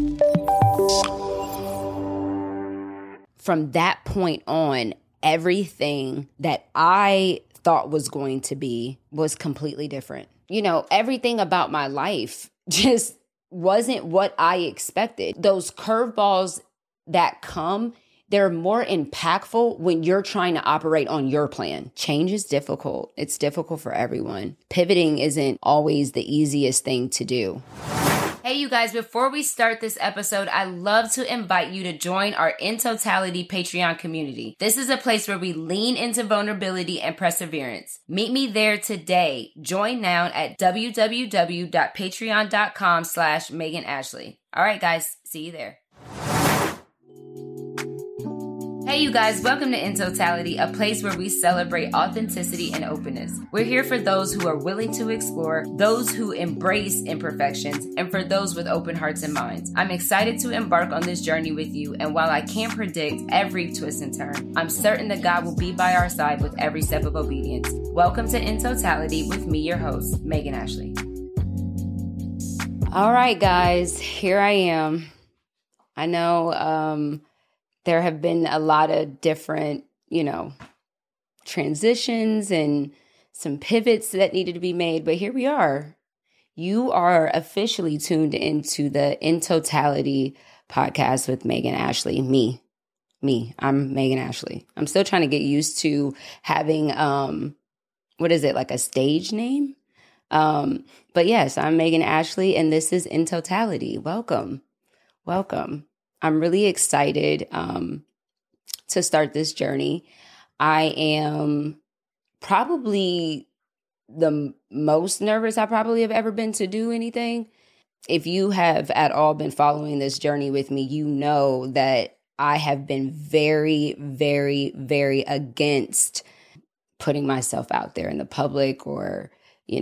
From that point on, everything that I thought was going to be was completely different. You know, everything about my life just wasn't what I expected. Those curveballs that come, they're more impactful when you're trying to operate on your plan. Change is difficult. It's difficult for everyone. Pivoting isn't always the easiest thing to do. Hey, you guys, before we start this episode, I'd love to invite you to join our In Totality Patreon community. This is a place where we lean into vulnerability and perseverance. Meet me there today. Join now at www.patreon.com/Megan Ashley. All right, guys, see you there. Hey, you guys, welcome to In Totality, a place where we celebrate authenticity and openness. We're here for those who are willing to explore, those who embrace imperfections, and for those with open hearts and minds. I'm excited to embark on this journey with you, and while I can't predict every twist and turn, I'm certain that God will be by our side with every step of obedience. Welcome to In Totality with me, your host, Megan Ashley. All right, guys, here I am. I know, there have been a lot of different, transitions and some pivots that needed to be made, but here we are. You are officially tuned into the In Totality podcast with Megan Ashley. Me, I'm Megan Ashley. I'm still trying to get used to having, like a stage name? But yes, I'm Megan Ashley, and this is In Totality. Welcome. I'm really excited to start this journey. I am probably the most nervous I probably have ever been to do anything. If you have at all been following this journey with me, you know that I have been very, very, very against putting myself out there in the public or,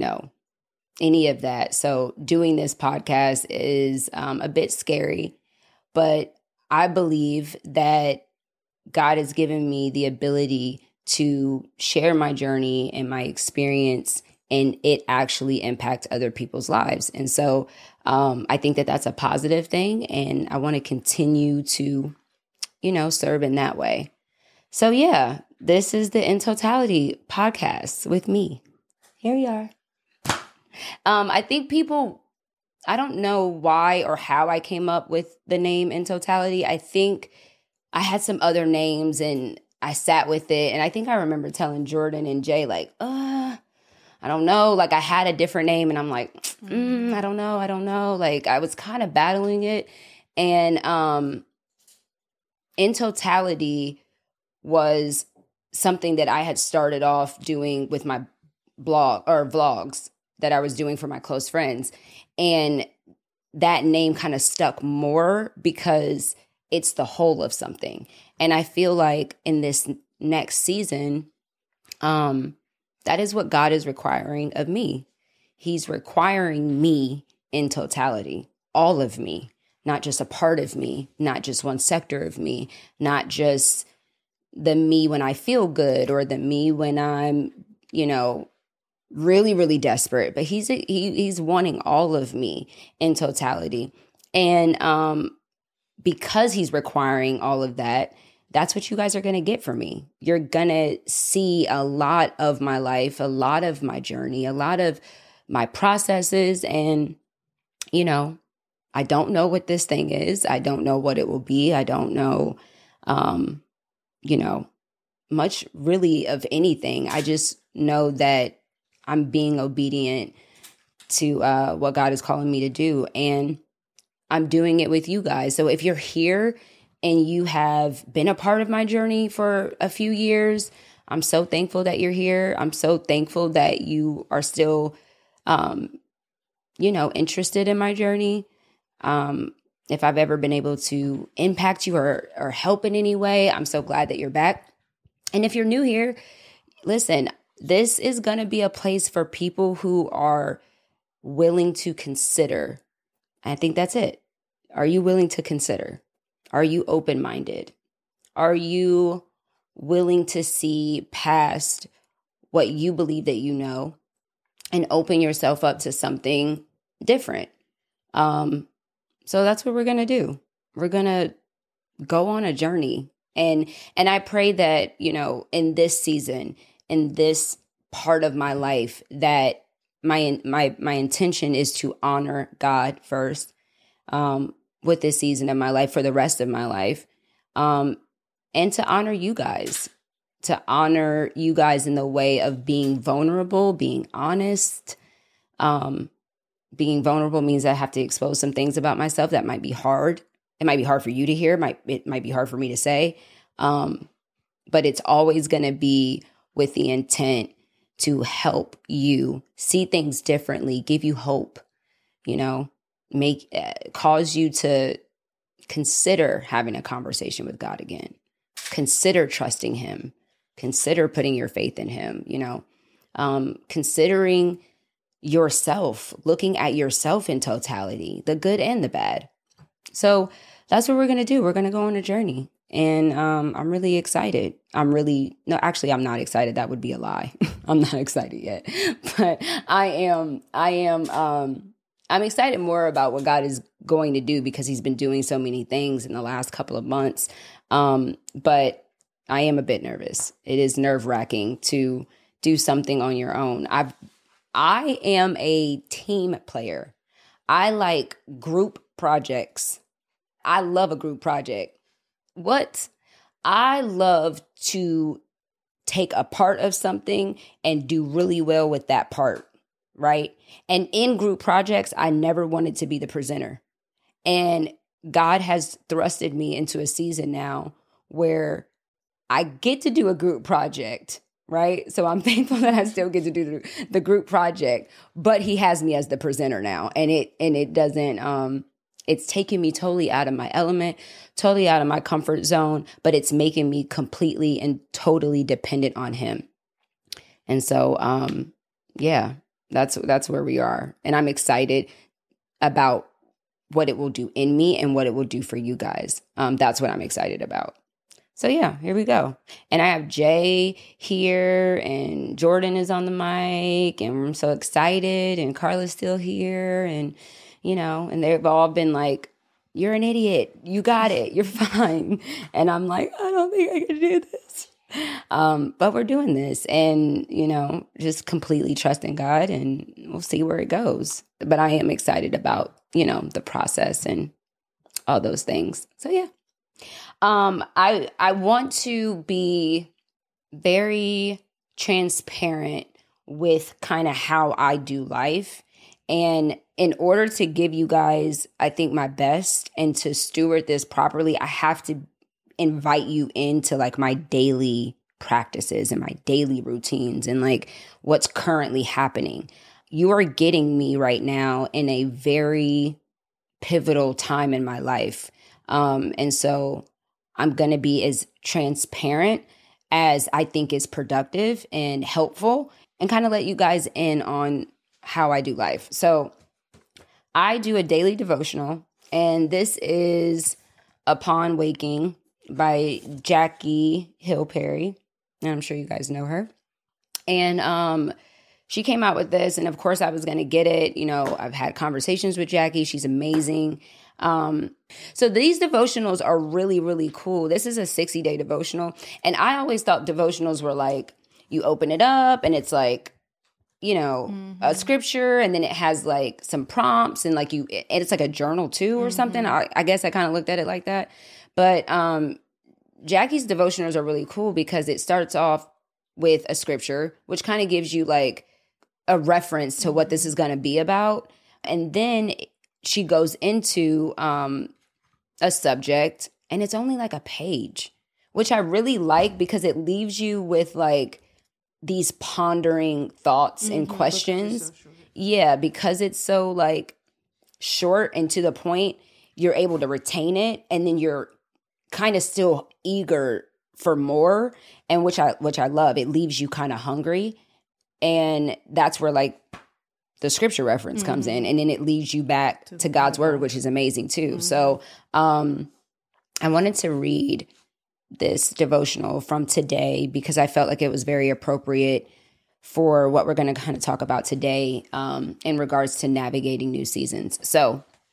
any of that. So doing this podcast is a bit scary. But I believe that God has given me the ability to share my journey and my experience and it actually impact other people's lives. And so I think that that's a positive thing. And I want to continue to, serve in that way. So yeah, this is the In Totality podcast with me. Here we are. I think I don't know why or how I came up with the name In Totality. I think I had some other names and I sat with it. And I think I remember telling Jordan and Jay, I don't know. I had a different name and I'm like, I don't know. I was kind of battling it. And In Totality was something that I had started off doing with my blog or vlogs that I was doing for my close friends. And that name kind of stuck more because it's the whole of something. And I feel like in this next season, that is what God is requiring of me. He's requiring me in totality, all of me, not just a part of me, not just one sector of me, not just the me when I feel good or the me when I'm, really, really desperate, but he's wanting all of me in totality. And because he's requiring all of that, that's what you guys are going to get from me. You're going to see a lot of my life, a lot of my journey, a lot of my processes. And, I don't know what this thing is. I don't know what it will be. I don't know, much really of anything. I just know that I'm being obedient to what God is calling me to do. And I'm doing it with you guys. So if you're here and you have been a part of my journey for a few years, I'm so thankful that you're here. I'm so thankful that you are still, interested in my journey. If I've ever been able to impact you or help in any way, I'm so glad that you're back. And if you're new here, listen, this is going to be a place for people who are willing to consider. I think that's it. Are you willing to consider? Are you open-minded? Are you willing to see past what you believe that you know and open yourself up to something different? So that's what we're going to do. We're going to go on a journey. And I pray that, in this season, in this part of my life, that my intention is to honor God first, with this season of my life for the rest of my life, and to honor you guys, in the way of being vulnerable, being honest. Being vulnerable means I have to expose some things about myself that might be hard. It might be hard for you to hear. It might be hard for me to say. But it's always going to be with the intent to help you see things differently, give you hope, cause you to consider having a conversation with God again, consider trusting him, consider putting your faith in him, considering yourself, looking at yourself in totality, the good and the bad. So that's what we're going to do. We're going to go on a journey. And I'm really excited. I'm not excited. That would be a lie. I'm not excited yet. But I'm excited more about what God is going to do, because he's been doing so many things in the last couple of months. But I am a bit nervous. It is nerve-wracking to do something on your own. I am a team player. I like group projects. I love a group project. I love to take a part of something and do really well with that part, right? And in group projects, I never wanted to be the presenter. And God has thrusted me into a season now where I get to do a group project, right? So I'm thankful that I still get to do the group project, but he has me as the presenter now. And it doesn't, it's taking me totally out of my element, totally out of my comfort zone, but it's making me completely and totally dependent on him. And so, that's where we are. And I'm excited about what it will do in me and what it will do for you guys. That's what I'm excited about. So yeah, here we go. And I have Jay here, and Jordan is on the mic, and I'm so excited, and Carla's still here, and and they've all been like, you're an idiot. You got it. You're fine. And I'm like, I don't think I can do this. But we're doing this, and, just completely trusting God, and we'll see where it goes. But I am excited about, the process and all those things. So yeah. I want to be very transparent with kind of how I do life. And in order to give you guys, I think, my best and to steward this properly, I have to invite you into like my daily practices and my daily routines and like what's currently happening. You are getting me right now in a very pivotal time in my life. And so I'm going to be as transparent as I think is productive and helpful, and kind of let you guys in on how I do life. So I do a daily devotional, and this is Upon Waking by Jackie Hill Perry. And I'm sure you guys know her. And she came out with this, and of course I was going to get it. I've had conversations with Jackie. She's amazing. So these devotionals are really, really cool. This is a 60-day devotional. And I always thought devotionals were like, you open it up and it's like, a scripture, and then it has like some prompts, and like and it's like a journal too or something. I guess I kind of looked at it like that. But Jackie's devotionals are really cool because it starts off with a scripture, which kind of gives you like a reference to what this is going to be about. And then she goes into a subject, and it's only like a page, which I really like because it leaves you with like these pondering thoughts and questions. Yeah, because it's so like short and to the point, you're able to retain it, and then you're kind of still eager for more, and which I love. It leaves you kind of hungry, and that's where like the scripture reference comes in, and then it leads you back to God's word, which is amazing too. So I wanted to read this devotional from today because I felt like it was very appropriate for what we're going to kind of talk about today in regards to navigating new seasons. So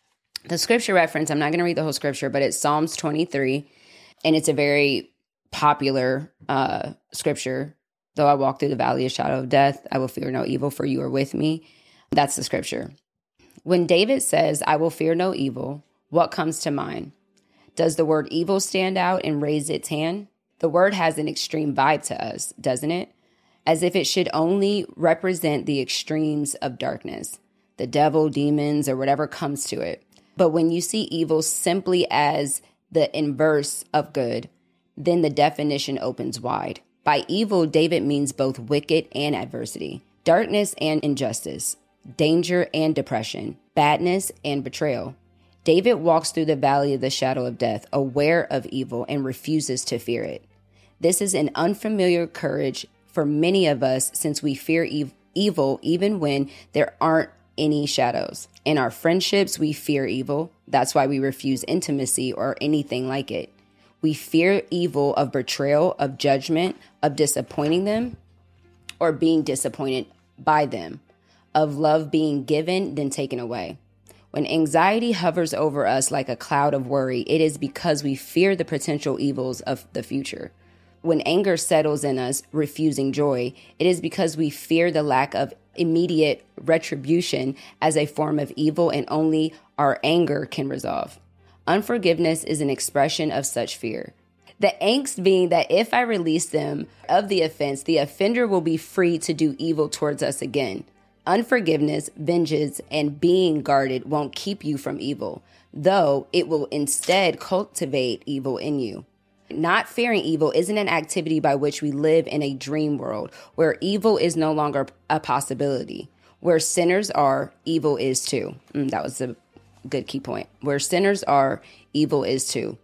The scripture reference, I'm not going to read the whole scripture, but it's Psalms 23, and it's a very popular scripture. Though I walk through the valley of shadow of death, I will fear no evil, for you are with me. That's the scripture. When David says, I will fear no evil, what comes to mind? Does the word evil stand out and raise its hand? The word has an extreme vibe to us, doesn't it? As if it should only represent the extremes of darkness, the devil, demons, or whatever comes to it. But when you see evil simply as the inverse of good, then the definition opens wide. By evil, David means both wicked and adversity, darkness and injustice, danger and depression, badness and betrayal. David walks through the valley of the shadow of death, aware of evil and refuses to fear it. This is an unfamiliar courage for many of us, since we fear evil even when there aren't any shadows. In our friendships, we fear evil. That's why we refuse intimacy or anything like it. We fear evil of betrayal, of judgment, of disappointing them or being disappointed by them, of love being given then taken away. When anxiety hovers over us like a cloud of worry, it is because we fear the potential evils of the future. When anger settles in us, refusing joy, it is because we fear the lack of immediate retribution as a form of evil, and only our anger can resolve. Unforgiveness is an expression of such fear. The angst being that if I release them of the offense, the offender will be free to do evil towards us again. Unforgiveness, vengeance, and being guarded won't keep you from evil, though it will instead cultivate evil in you. Not fearing evil isn't an activity by which we live in a dream world where evil is no longer a possibility. Where sinners are, evil is too. That was a good key point. Where sinners are, evil is too.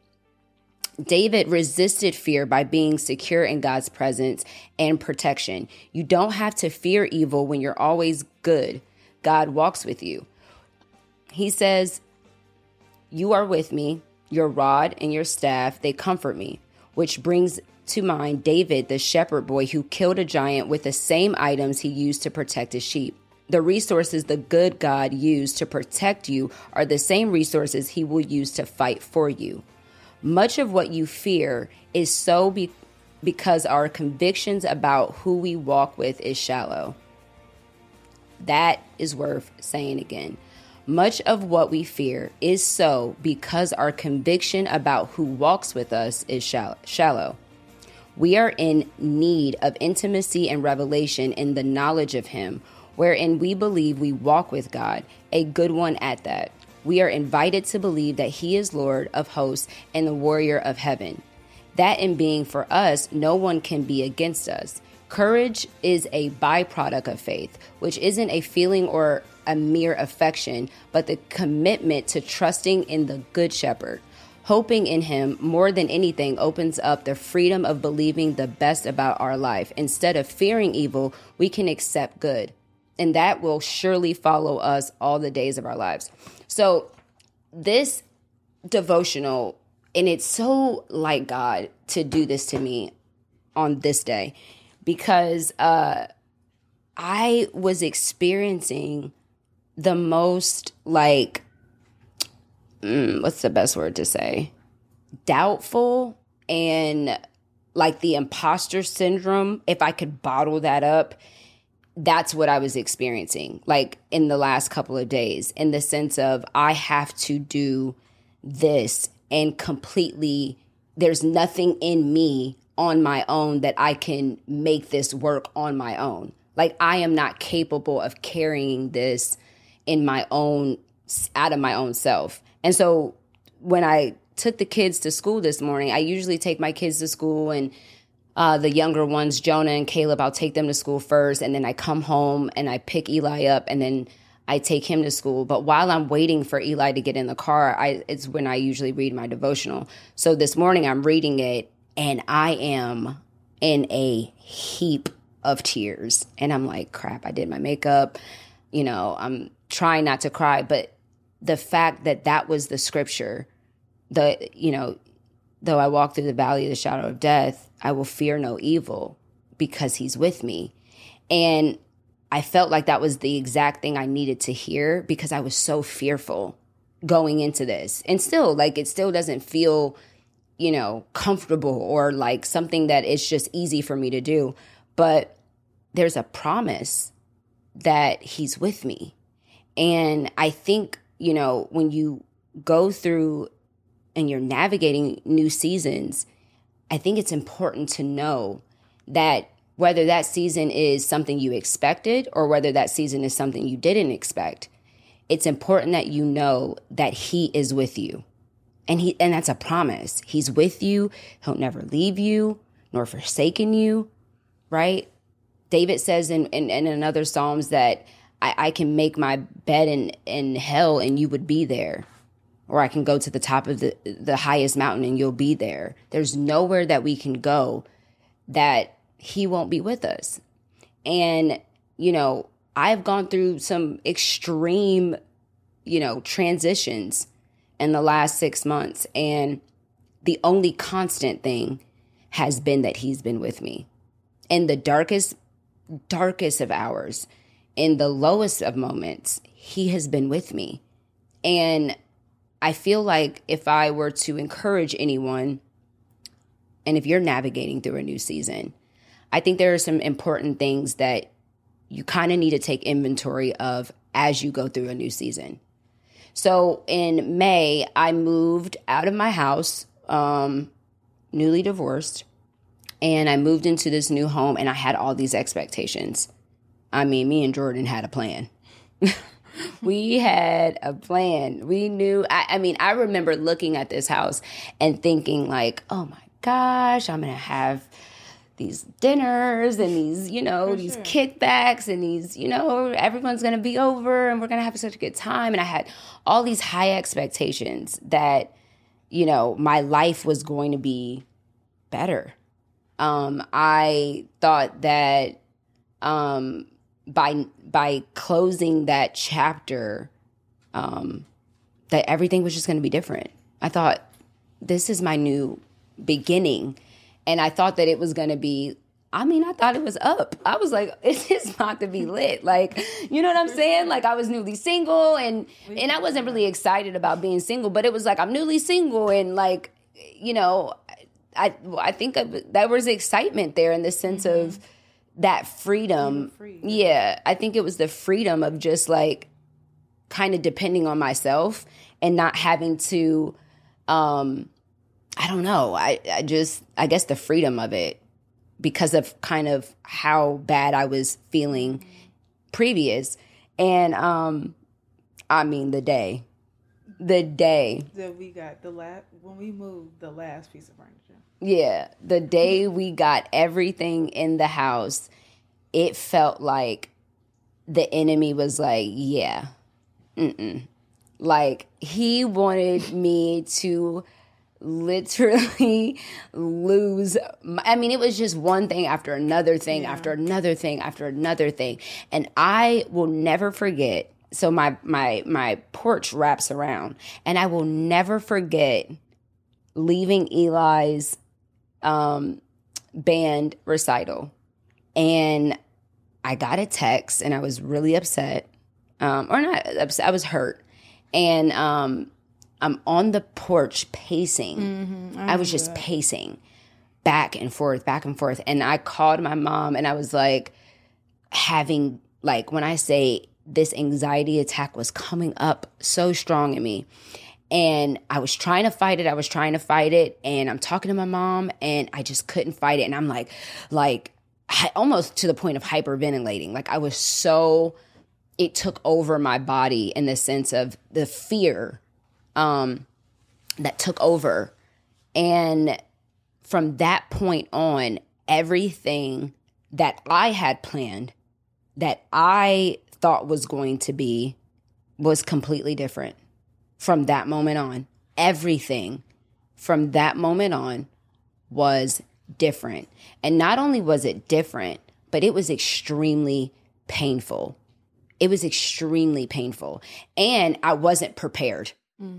David resisted fear by being secure in God's presence and protection. You don't have to fear evil when you're always good. God walks with you. He says, you are with me. Your rod and your staff, they comfort me, which brings to mind David, the shepherd boy who killed a giant with the same items he used to protect his sheep. The resources the good God used to protect you are the same resources he will use to fight for you. Much of what you fear is so because our convictions about who we walk with is shallow. That is worth saying again. Much of what we fear is so because our conviction about who walks with us is shallow. We are in need of intimacy and revelation in the knowledge of Him, wherein we believe we walk with God, a good one at that. We are invited to believe that He is Lord of hosts and the warrior of heaven. That in being for us, no one can be against us. Courage is a byproduct of faith, which isn't a feeling or a mere affection, but the commitment to trusting in the Good Shepherd. Hoping in Him more than anything opens up the freedom of believing the best about our life. Instead of fearing evil, we can accept good. And that will surely follow us all the days of our lives. So this devotional, and it's so like God to do this to me on this day, because I was experiencing the most what's the best word to say? Doubtful and like the imposter syndrome. If I could bottle that up, that's what I was experiencing like in the last couple of days, in the sense of I have to do this and completely, there's nothing in me on my own that I can make this work on my own. Like I am not capable of carrying this in my own, out of my own self. And so when I took the kids to school this morning, I usually take my kids to school, and the younger ones, Jonah and Caleb, I'll take them to school first. And then I come home and I pick Eli up, and then I take him to school. But while I'm waiting for Eli to get in the car, it's when I usually read my devotional. So this morning I'm reading it, and I am in a heap of tears. And I'm like, crap, I did my makeup. I'm trying not to cry, but the fact that that was the scripture, though I walk through the valley of the shadow of death, I will fear no evil because He's with me. And I felt like that was the exact thing I needed to hear, because I was so fearful. going into this. And still, like, it still doesn't feel, you know, comfortable or like something that is just easy for me to do. But there's a promise that he's with me. And I think, you know, when you go through and you're navigating new seasons, I think it's important to know that whether that season is something you expected or whether that season is something you didn't expect, it's important that you know that he is with you. And that's a promise. He's with you. He'll never leave you nor forsaken you, right? David says in another Psalms that I can make my bed in hell and you would be there. Or I can go to the top of the highest mountain and you'll be there. There's nowhere that we can go that he won't be with us. And, you know, I've gone through some extreme, you know, transitions in the last 6 months. And the only constant thing has been that he's been with me. In the darkest of hours, in the lowest of moments, he has been with me. And I feel like if I were to encourage anyone, and if you're navigating through a new season, I think there are some important things that you kind of need to take inventory of as you go through a new season. So in May, I moved out of my house, newly divorced, and I moved into this new home, and I had all these expectations. I mean, me and Jordan had a plan. We had a plan. We knew, I remember looking at this house and thinking like, oh my gosh, I'm going to have these dinners and these, you know, these kickbacks and these, you know, everyone's going to be over and we're going to have such a good time. And I had all these high expectations that, you know, my life was going to be better. I thought that by closing that chapter, that everything was just going to be different. I thought, this is my new beginning. And I thought that it was going to be, I thought it was up. I was like, it's about to be lit. Like, you know what I'm saying? Like, I was newly single and I wasn't really excited about being single, but it was like, I'm newly single and like, you know, I think that was excitement there in the sense of that freedom. Yeah, I think it was the freedom of just like kind of depending on myself and not having to, I don't know. I guess the freedom of it because of kind of how bad I was feeling previous. And, the day that we got when we moved the last piece of furniture. Yeah. The day we got everything in the house, it felt like the enemy was like, yeah, like he wanted me to literally lose. It was just one thing after another thing, after another thing, after another thing. And I will never forget. So my porch wraps around, and I will never forget leaving Eli's band recital. And I got a text, and I was really upset, or not upset. I was hurt, and I'm on the porch pacing. I was just pacing back and forth, and I called my mom, and I was like having like when I say this anxiety attack was coming up so strong in me. And I was trying to fight it. And I'm talking to my mom and I just couldn't fight it. And I'm like almost to the point of hyperventilating. Like I was it took over my body in the sense of the fear that took over. And from that point on, everything that I had planned, that I thought was going to be, was completely different. From that moment on, everything from that moment on was different. And not only was it different, but it was extremely painful. It was extremely painful. And I wasn't prepared.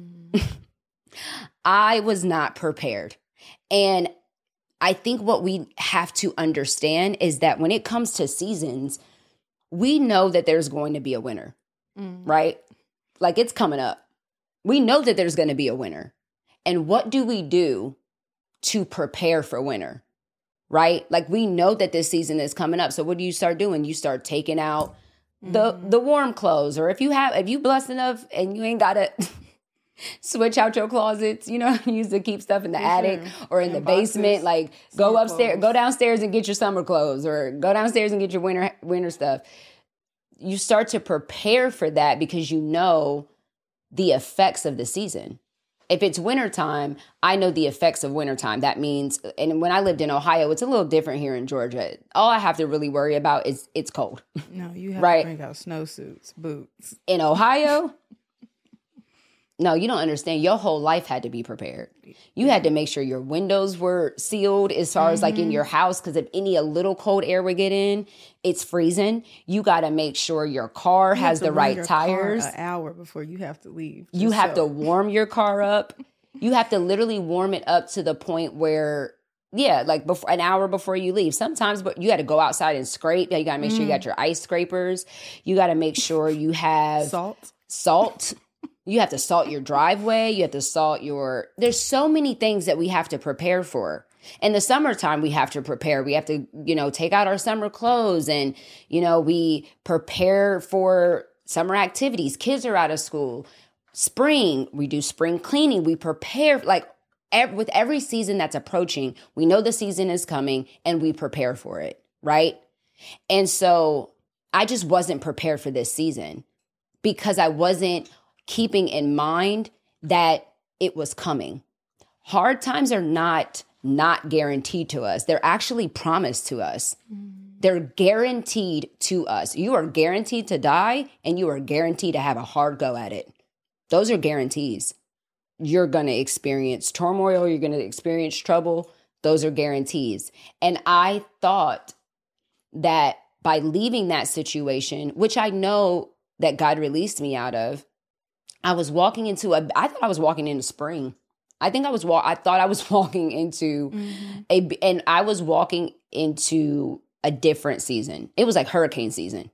I was not prepared. And I think what we have to understand is that when it comes to seasons, we know that there's going to be a winter, right? Like it's coming up. We know that there's going to be a winter. And what do we do to prepare for winter? Right? Like, we know that this season is coming up. So what do you start doing? You start taking out the warm clothes. Or if you blessed enough and you ain't got to switch out your closets, you know, use to keep stuff in the attic or in the basement, like go upstairs, go downstairs and get your summer clothes, or go downstairs and get your winter stuff. You start to prepare for that because you know the effects of the season. If it's wintertime, I know the effects of wintertime. That means, and when I lived in Ohio, it's a little different here in Georgia. All I have to really worry about is it's cold. No, you have to bring out snowsuits, boots. In Ohio, no, you don't understand. Your whole life had to be prepared. You had to make sure your windows were sealed as far as like in your house, because if a little cold air would get in, it's freezing. You got to make sure your car has the right tires. An hour before you have to leave. You have to warm your car up. You have to literally warm it up to the point where, like before, an hour before you leave. Sometimes, but you got to go outside and scrape. You got to make sure you got your ice scrapers. You got to make sure you have salt. You have to salt your driveway. You have to salt there's so many things that we have to prepare for. In the summertime, we have to prepare. We have to, take out our summer clothes and, we prepare for summer activities. Kids are out of school. Spring, we do spring cleaning. We prepare with every season that's approaching. We know the season is coming and we prepare for it. Right. And so I just wasn't prepared for this season because I wasn't keeping in mind that it was coming. Hard times are not guaranteed to us. They're actually promised to us. They're guaranteed to us. You are guaranteed to die and you are guaranteed to have a hard go at it. Those are guarantees. You're going to experience turmoil. You're going to experience trouble. Those are guarantees. And I thought that by leaving that situation, which I know that God released me out of, I thought I was walking into spring. I thought I was walking into I was walking into a different season. It was like hurricane season.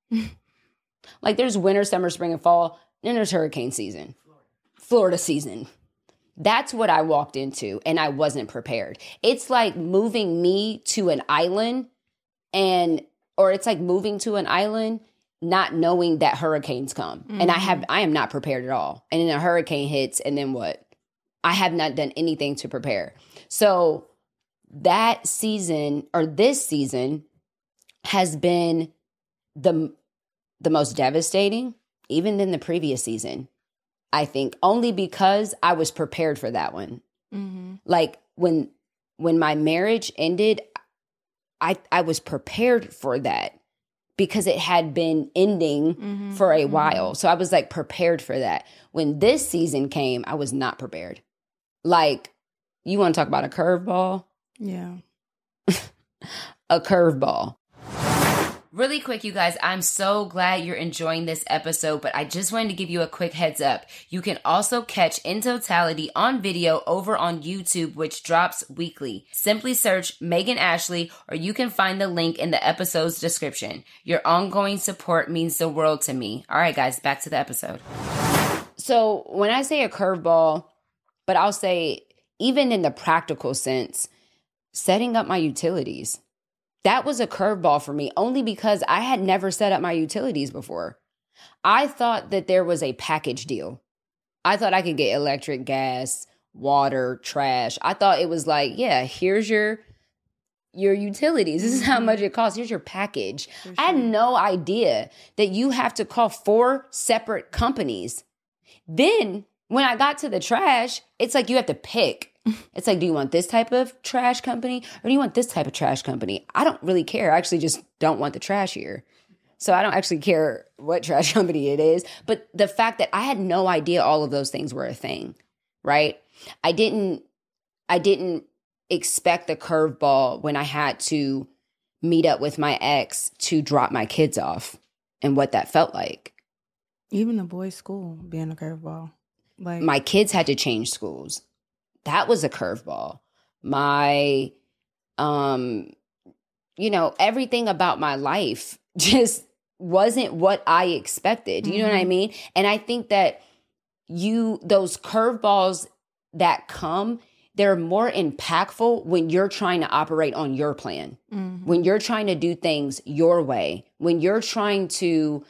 Like there's winter, summer, spring, and fall. Then there's hurricane season. Florida season. That's what I walked into, and I wasn't prepared. It's like moving me to an island or it's like moving to an island not knowing that hurricanes come. And I am not prepared at all. And then a hurricane hits, and then what? I have not done anything to prepare. So that season, or this season, has been the most devastating, even than the previous season, I think, only because I was prepared for that one. Like when my marriage ended, I was prepared for that, because it had been ending for a while. So I was like prepared for that. When this season came, I was not prepared. Like, you want to talk about a curveball? Yeah. A curveball. Really quick, you guys, I'm so glad you're enjoying this episode, but I just wanted to give you a quick heads up. You can also catch In Totality on video over on YouTube, which drops weekly. Simply search Megan Ashley, or you can find the link in the episode's description. Your ongoing support means the world to me. All right, guys, back to the episode. So when I say a curveball, but I'll say even in the practical sense, setting up my utilities. That was a curveball for me, only because I had never set up my utilities before. I thought that there was a package deal. I thought I could get electric, gas, water, trash. I thought it was like, yeah, here's your utilities. This is how much it costs. Here's your package. Sure. I had no idea that you have to call 4 separate companies. Then when I got to the trash, it's like you have to pick. It's like, do you want this type of trash company or do you want this type of trash company? I don't really care. I actually just don't want the trash here. So I don't actually care what trash company it is. But the fact that I had no idea all of those things were a thing, right? I didn't expect the curveball when I had to meet up with my ex to drop my kids off and what that felt like. Even the boys' school being a curveball. Like, my kids had to change schools. That was a curveball. My, everything about my life just wasn't what I expected. You know what I mean? And I think that those curveballs that come, they're more impactful when you're trying to operate on your plan, when you're trying to do things your way, when you're trying to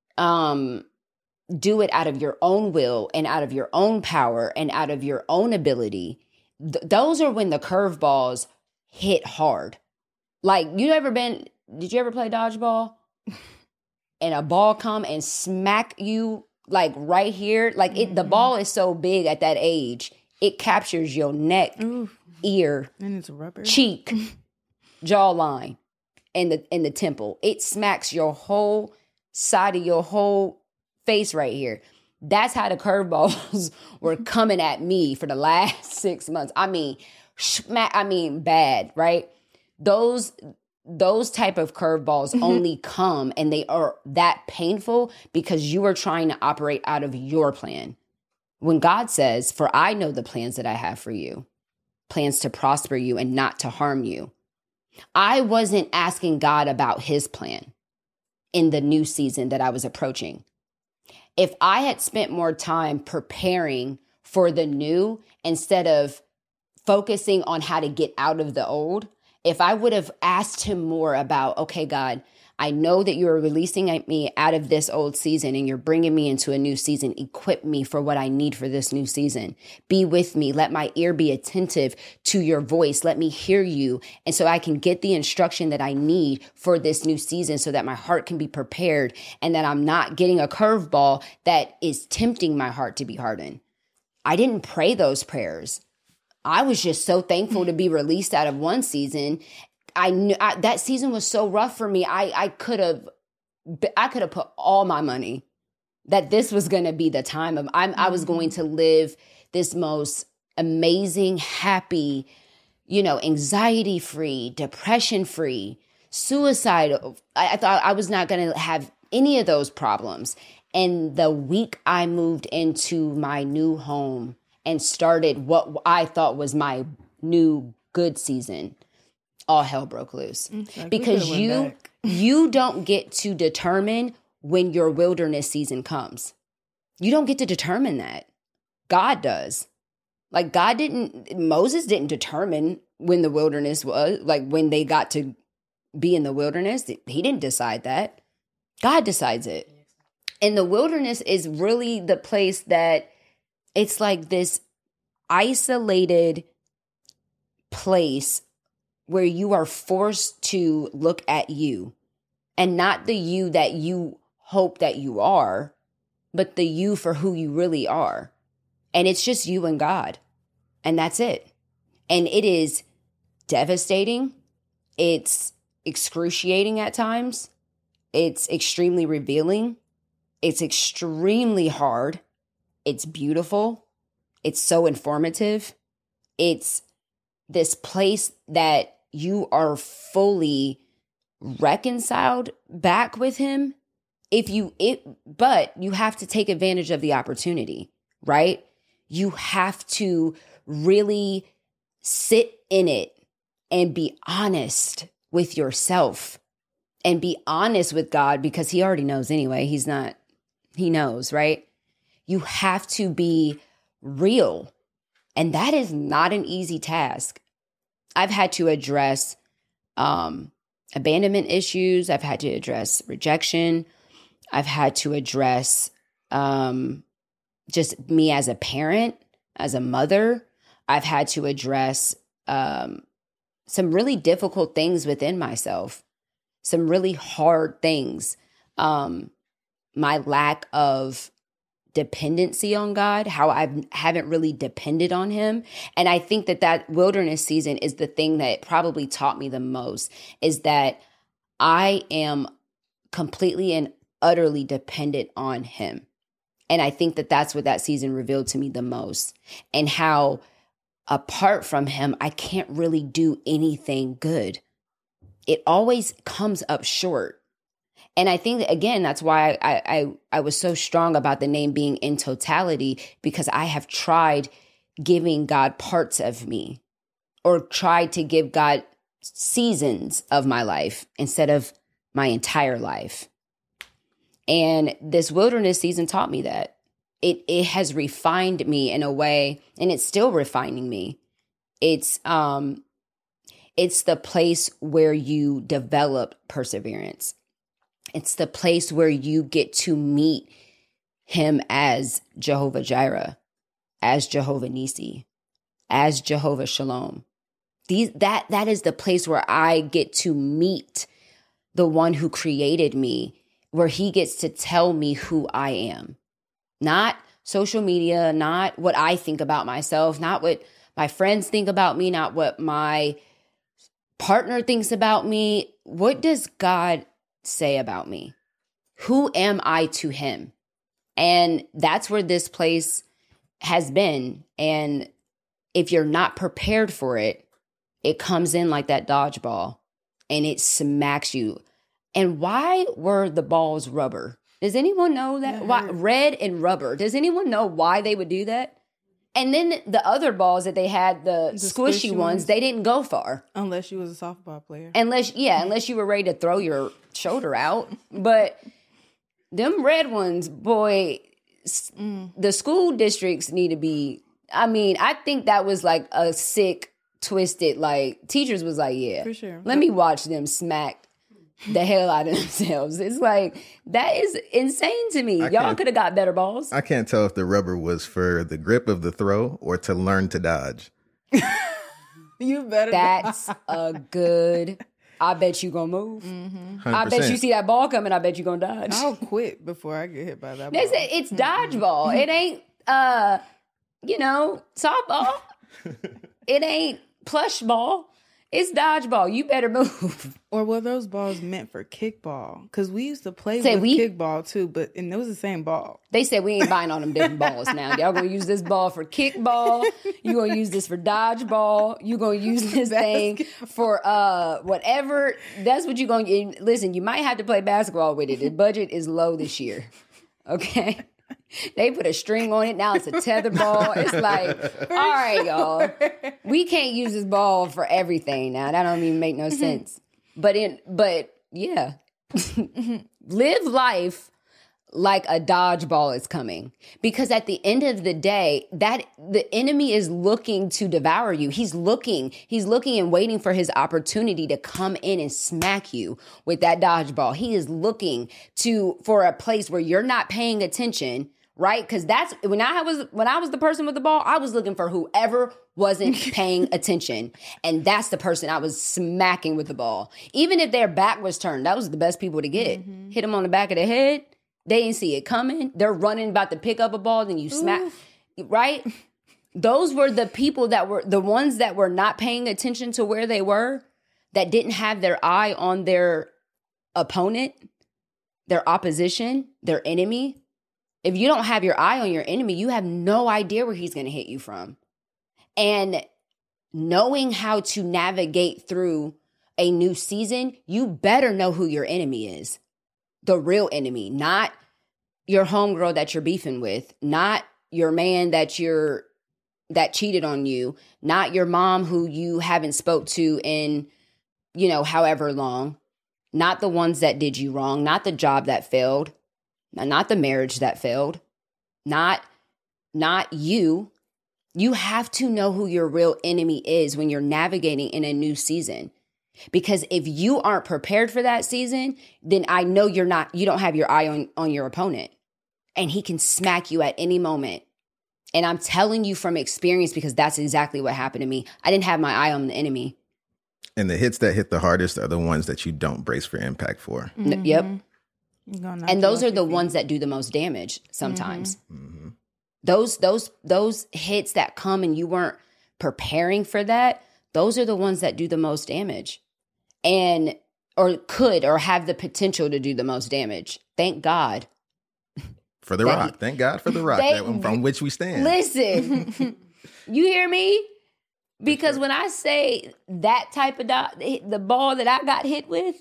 do it out of your own will and out of your own power and out of your own ability. Those are when the curveballs hit hard. Like, did you ever play dodgeball? And a ball come and smack you like right here? Like the ball is so big at that age, it captures your neck, ear, and it's rubber, cheek, jawline, and the temple. It smacks your whole side of your whole face right here. That's how the curveballs were coming at me for the last 6 months. I mean, bad, right? Those type of curveballs only come, and they are that painful because you are trying to operate out of your plan. When God says, "For I know the plans that I have for you, plans to prosper you and not to harm you." I wasn't asking God about his plan in the new season that I was approaching. If I had spent more time preparing for the new instead of focusing on how to get out of the old, if I would have asked him more about, okay, God, I know that you're releasing me out of this old season and you're bringing me into a new season. Equip me for what I need for this new season. Be with me. Let my ear be attentive to your voice. Let me hear you. And so I can get the instruction that I need for this new season so that my heart can be prepared and that I'm not getting a curveball that is tempting my heart to be hardened. I didn't pray those prayers. I was just so thankful to be released out of one season. I knew that season was so rough for me. I could have put all my money that this was going to be the time of I was going to live this most amazing, happy, anxiety free, depression free, suicide. I thought I was not going to have any of those problems. And the week I moved into my new home and started what I thought was my new good season, all hell broke loose. Because you don't get to determine when your wilderness season comes. You don't get to determine that. God does. Like Moses didn't determine when the wilderness was, like when they got to be in the wilderness. He didn't decide that. God decides it. And the wilderness is really the place that it's like this isolated place where you are forced to look at you and not the you that you hope that you are, but the you for who you really are. And it's just you and God. And that's it. And it is devastating. It's excruciating at times. It's extremely revealing. It's extremely hard. It's beautiful. It's so informative. It's this place that you are fully reconciled back with him. But you have to take advantage of the opportunity, right? You have to really sit in it and be honest with yourself and be honest with God, because he already knows anyway. He knows, right? You have to be real. And that is not an easy task. I've had to address abandonment issues. I've had to address rejection. I've had to address just me as a parent, as a mother. I've had to address some really difficult things within myself, some really hard things. My lack of dependency on God, how I haven't really depended on him. And I think that wilderness season is the thing that probably taught me the most, is that I am completely and utterly dependent on him. And I think that that's what that season revealed to me the most, and how apart from him, I can't really do anything good. It always comes up short. And I think that, again, that's why I was so strong about the name being In Totality, because I have tried giving God parts of me, or tried to give God seasons of my life instead of my entire life. And this wilderness season taught me that. it has refined me in a way, and it's still refining me. It's the place where you develop perseverance. It's the place where you get to meet him as Jehovah Jireh, as Jehovah Nisi, as Jehovah Shalom. That is the place where I get to meet the one who created me, where he gets to tell me who I am. Not social media, not what I think about myself, not what my friends think about me, not what my partner thinks about me. What does God say about me? Who am I to him? And that's where this place has been. And if you're not prepared for it, it comes in like that dodgeball and it smacks you. And why were the balls rubber? Does anyone know that? Why, red and rubber. Does anyone know why they would do that? And then the other balls that they had, the squishy ones, they didn't go far. Unless you was a softball player. Unless you were ready to throw your shoulder out. But them red ones, boy, the school districts need to be, I think that was like a sick, twisted, like, teachers was like, yeah, for sure. Let me watch them smack the hell out of themselves. It's like, that is insane to me. Y'all could have got better balls. I can't tell if the rubber was for the grip of the throw or to learn to dodge. You better. That's a good, I bet you gonna move. Mm-hmm. I bet you see that ball coming, I bet you gonna dodge. I'll quit before I get hit by that They ball. said it's dodgeball. It ain't, softball. It ain't plush ball. It's dodgeball. You better move. Or were those balls meant for kickball? Because we used to play with kickball too, and it was the same ball. They said we ain't buying on them different balls now. Y'all gonna use this ball for kickball. You gonna use this for dodgeball. You gonna use this thing for whatever. That's what you gonna listen. You might have to play basketball with it. The budget is low this year. Okay. They put a string on it. Now it's a tetherball. It's like, all right, y'all. We can't use this ball for everything now. That don't even make no sense. But yeah. Live life like a dodgeball is coming. Because at the end of the day, that the enemy is looking to devour you. He's looking and waiting for his opportunity to come in and smack you with that dodgeball. He is looking for a place where you're not paying attention, right? Because that's when I was the person with the ball, I was looking for whoever wasn't paying attention. And that's the person I was smacking with the ball. Even if their back was turned, that was the best people to get. Mm-hmm. Hit them on the back of the head. They didn't see it coming. They're running about to pick up a ball, then you smack, right? Those were the people that were the ones that were not paying attention to where they were, that didn't have their eye on their opponent, their opposition, their enemy. If you don't have your eye on your enemy, you have no idea where he's going to hit you from. And knowing how to navigate through a new season, you better know who your enemy is. The real enemy, not your homegirl that you're beefing with, not your man that cheated on you, not your mom who you haven't spoke to in, however long, not the ones that did you wrong, not the job that failed, not the marriage that failed, not you. You have to know who your real enemy is when you're navigating in a new season. Because if you aren't prepared for that season, then I know you don't have your eye on your opponent. And he can smack you at any moment. And I'm telling you from experience, because that's exactly what happened to me. I didn't have my eye on the enemy. And the hits that hit the hardest are the ones that you don't brace for impact for. Mm-hmm. Yep. And those are the ones that do the most damage sometimes. Mm-hmm. Those hits that come and you weren't preparing for that, those are the ones that do the most damage. Or could have the potential to do the most damage. Thank God. For the rock. Thank God for the rock from which we stand. Listen, you hear me? Because when I say that type of the ball that I got hit with,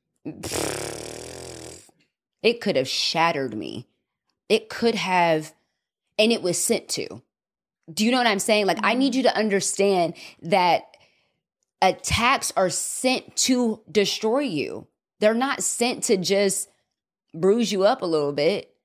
it could have shattered me. It could have, and it was sent to. Do you know what I'm saying? Like, I need you to understand that attacks are sent to destroy you. They're not sent to just bruise you up a little bit.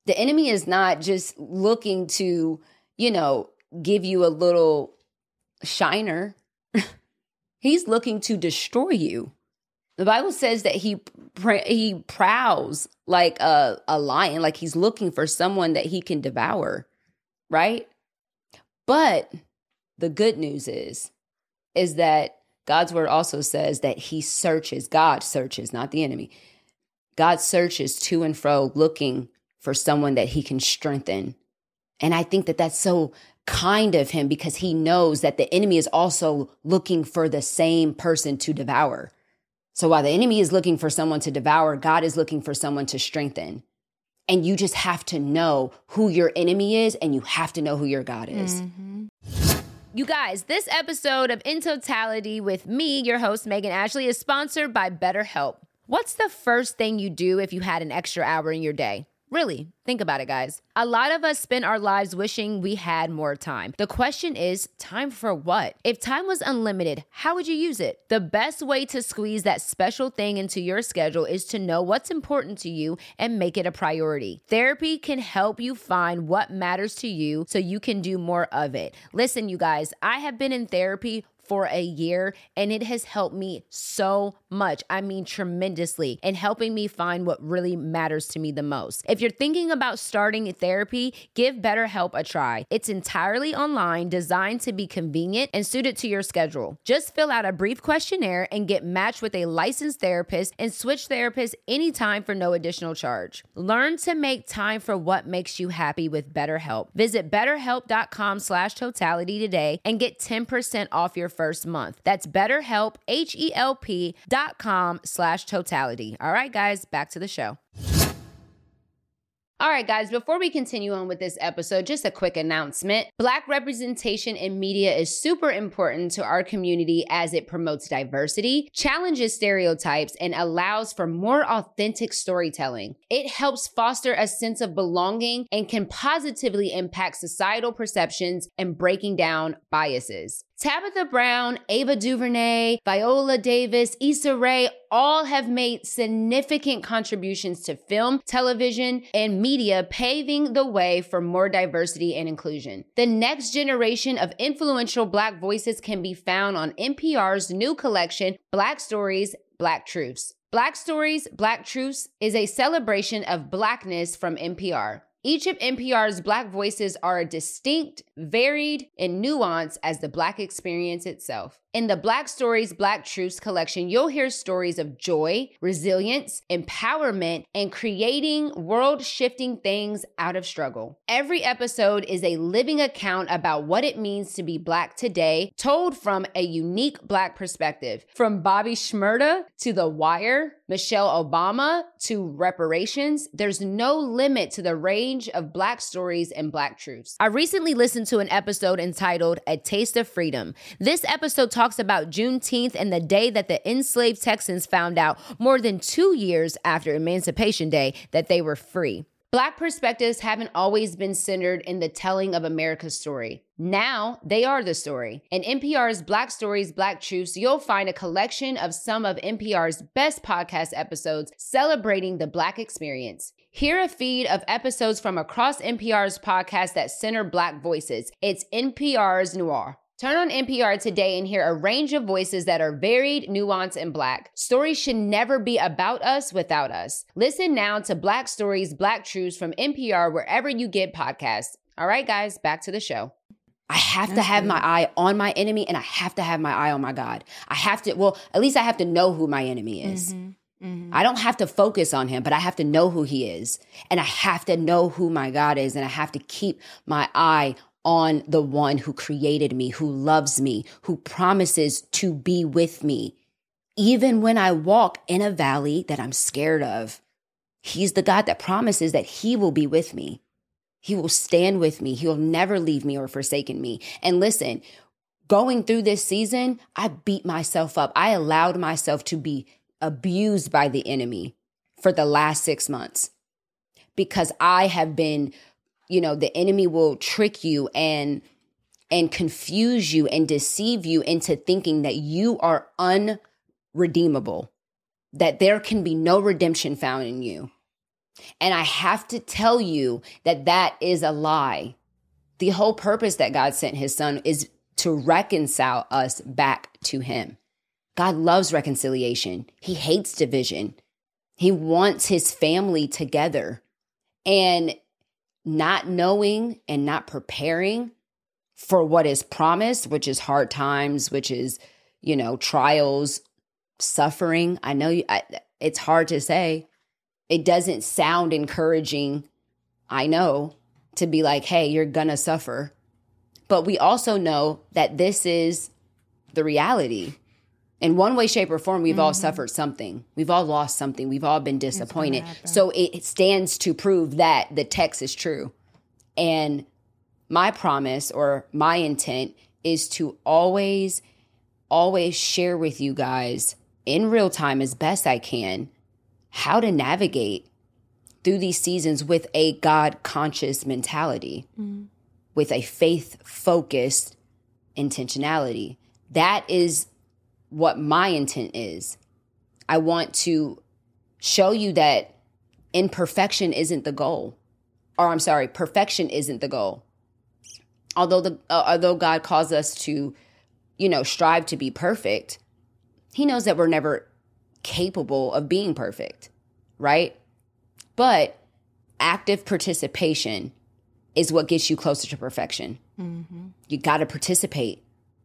The enemy is not just looking to, give you a little shiner. He's looking to destroy you. The Bible says that he prowls like a lion, like he's looking for someone that he can devour, right? But the good news is that God's word also says that God searches, not the enemy. God searches to and fro looking for someone that he can strengthen. And I think that that's so kind of him because he knows that the enemy is also looking for the same person to devour. So while the enemy is looking for someone to devour, God is looking for someone to strengthen. And you just have to know who your enemy is, and you have to know who your God is. Mm-hmm. You guys, this episode of In Totality with me, your host, Megan Ashley, is sponsored by BetterHelp. What's the first thing you do if you had an extra hour in your day? Really, think about it, guys. A lot of us spend our lives wishing we had more time. The question is, time for what? If time was unlimited, how would you use it? The best way to squeeze that special thing into your schedule is to know what's important to you and make it a priority. Therapy can help you find what matters to you so you can do more of it. Listen, you guys, I have been in therapy for a year, and it has helped me so much. I mean, tremendously, in helping me find what really matters to me the most. If you're thinking about starting therapy, give BetterHelp a try. It's entirely online, designed to be convenient and suited to your schedule. Just fill out a brief questionnaire and get matched with a licensed therapist and switch therapists anytime for no additional charge. Learn to make time for what makes you happy with BetterHelp. Visit BetterHelp.com/totality today and get 10% off your first month. That's BetterHelp, HELP.com/totality. All right, guys, back to the show. All right, guys, before we continue on with this episode, just a quick announcement. Black representation in media is super important to our community as it promotes diversity, challenges stereotypes, and allows for more authentic storytelling. It helps foster a sense of belonging and can positively impact societal perceptions and breaking down biases. Tabitha Brown, Ava DuVernay, Viola Davis, Issa Rae all have made significant contributions to film, television, and media, paving the way for more diversity and inclusion. The next generation of influential Black voices can be found on NPR's new collection, Black Stories, Black Truths. Black Stories, Black Truths is a celebration of Blackness from NPR. Each of NPR's Black voices are distinct, varied, and nuanced as the Black experience itself. In the Black Stories, Black Truths collection, you'll hear stories of joy, resilience, empowerment, and creating world-shifting things out of struggle. Every episode is a living account about what it means to be Black today, told from a unique Black perspective. From Bobby Shmurda to The Wire, Michelle Obama to reparations, there's no limit to the range of Black stories and Black truths. I recently listened to an episode entitled A Taste of Freedom. This episode talks about Juneteenth and the day that the enslaved Texans found out more than 2 years after Emancipation Day that they were free. Black perspectives haven't always been centered in the telling of America's story. Now they are the story. In NPR's Black Stories, Black Truths, you'll find a collection of some of NPR's best podcast episodes celebrating the Black experience. Hear a feed of episodes from across NPR's podcasts that center Black voices. It's NPR's Noir. Turn on NPR today and hear a range of voices that are varied, nuanced, and Black. Stories should never be about us without us. Listen now to Black Stories, Black Truths from NPR wherever you get podcasts. All right, guys, back to the show. I have to have my eye on my enemy, and I have to have my eye on my God. At least I have to know who my enemy is. Mm-hmm. Mm-hmm. I don't have to focus on him, but I have to know who he is. And I have to know who my God is, and I have to keep my eye on the one who created me, who loves me, who promises to be with me. Even when I walk in a valley that I'm scared of, he's the God that promises that he will be with me. He will stand with me. He will never leave me or forsaken me. And listen, going through this season, I beat myself up. I allowed myself to be abused by the enemy for the last 6 months because I have been, the enemy will trick you and confuse you and deceive you into thinking that you are unredeemable, that there can be no redemption found in you. And I have to tell you that that is a lie. The whole purpose that God sent his son is to reconcile us back to him. God loves reconciliation. He hates division. He wants his family together. And not knowing and not preparing for what is promised, which is hard times, which is, trials, suffering. I know it's hard to say. It doesn't sound encouraging, I know, to be like, hey, you're gonna suffer. But we also know that this is the reality. In one way, shape, or form, we've all suffered something. We've all lost something. We've all been disappointed. So it stands to prove that the text is true. And my promise or my intent is to always share with you guys in real time as best I can how to navigate through these seasons with a God-conscious mentality, with a faith-focused intentionality. That is what my intent is. I want to show you that imperfection isn't the goal. Perfection isn't the goal. Although God calls us to, strive to be perfect, he knows that we're never capable of being perfect, right? But active participation is what gets you closer to perfection. Mm-hmm. You got to participate.